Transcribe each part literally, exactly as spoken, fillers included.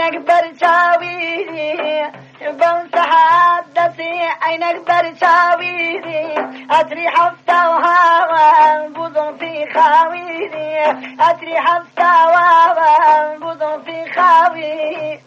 عينك برشاويري بون سحاب دسي عينك برشاويري أتري حفتا وهاوان بوضن في خاويري أتري حفتا وهاوان بوضن في خاويري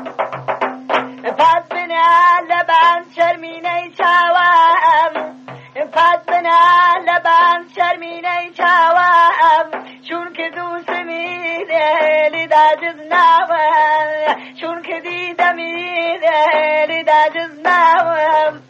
فات بنا لبان شرميني شاوام فات بنا لبان شرميني شاوام شون كدو سميدي لدا جزناوام شون كدي دميدي لدا جزناوام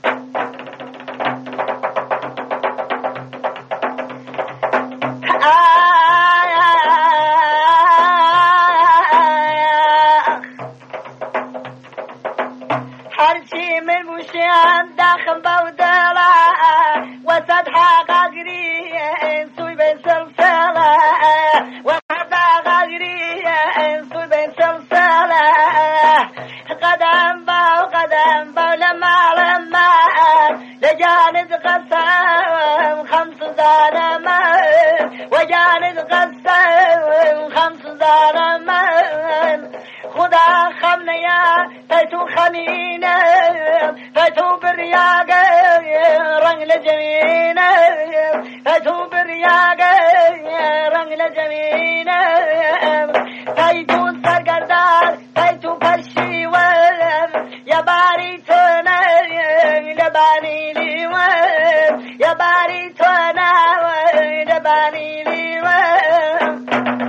هرشي من مشيان داخل بودلا وسدحا غاقري سوي بين سلسلة وسدحا غاقري سوي بين سلسلة قدم باو قدم باو لما لما لجانب قسم خمس ظالما وجانب قسم خمس ظالما خدا خمنا يا فتو خمينة فتو برياق رنگ لجمينة فتو برياق رنگ لجمينة فتو سرگردار فتو پرشیوم یا باری تونه لبانی لیوم یا باری تونه لبانی لیوم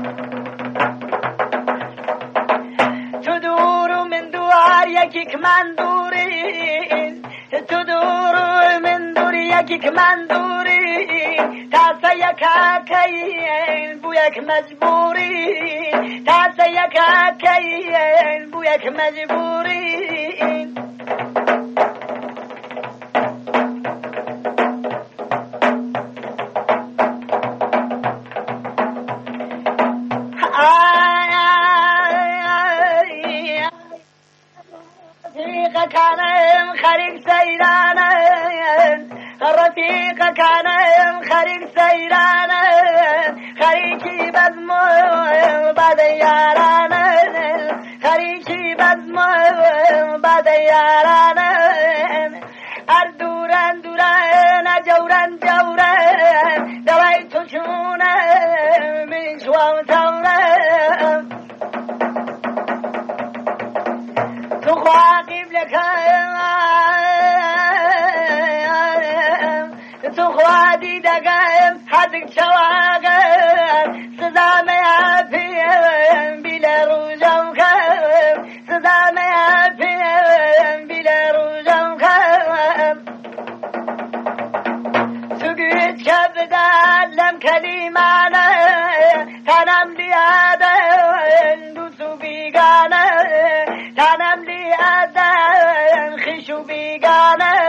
تدور من دوار یکیک من دورین تدور من دور یکیک من دورین تاسا یکا کین بو یک مجبورین تاسا یکا کین بو یک مجبورین رفيق كان خريق سيرانا رفيق كان خريق سيرانا خريقي بزمو بعد يارانا خريقي بزمو بعد يارانا أردوران دوران جوران جوران دويت شونا من شوام توران تخواقب لك تخوادي دقائم حدك شواقم سزامي عافيم بلا روجم خم سزامي عافيم بلا روجم خم سقيت كبدان لم كلمانا تنم ليادن دوسو بيقانا تنم ليادن خشو بيقانا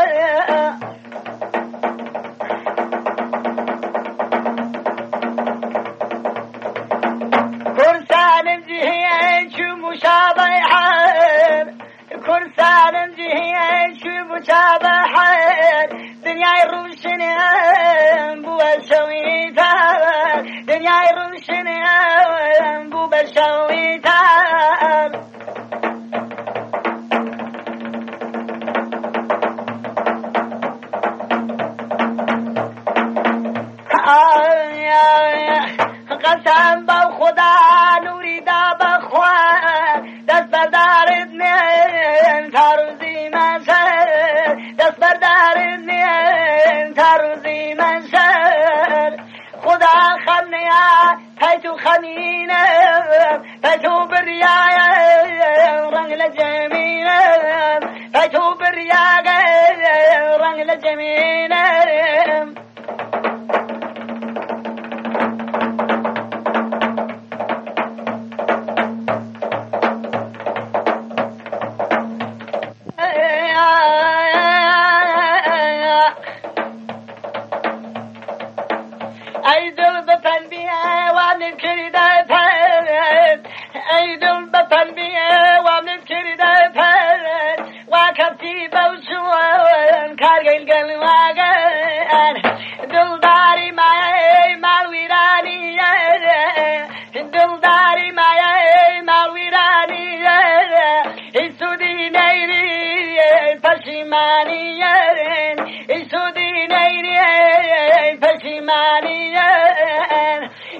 كرسان جهين شو مشابهان كرسان جهين شو مشابهان دنيا روشن بو شويتا دنيا روشن بو شويتا قسم با خدا نوری دا بخواه دست بردارد نیم تا روزی من شد دست بردارد نیم تا روزی من شد خدا خمنیا پیتو خمینم پیتو بریایم رنگ لجمینم پیتو بریایم رنگ لجمینم ایدل بطن بیه و من کریده پرد ایدل بطن بیه و من کریده پرد و کفتی بوشوان کارگل گلواگن دلداری مایه مالویرانی دلداری مایه مالویرانی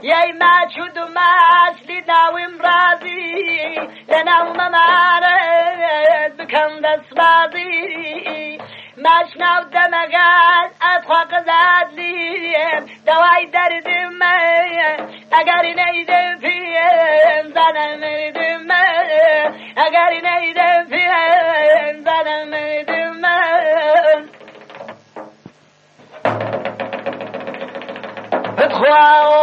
یای مچود و مچلی ناویم رازی لناو ممارد بکن دست بازی ماش ناو دمگان اتخوا قزاد لیم دوای دردم اگر نیدم فیم زنم مردم اگر نیدم فیم زنم مردم اتخوا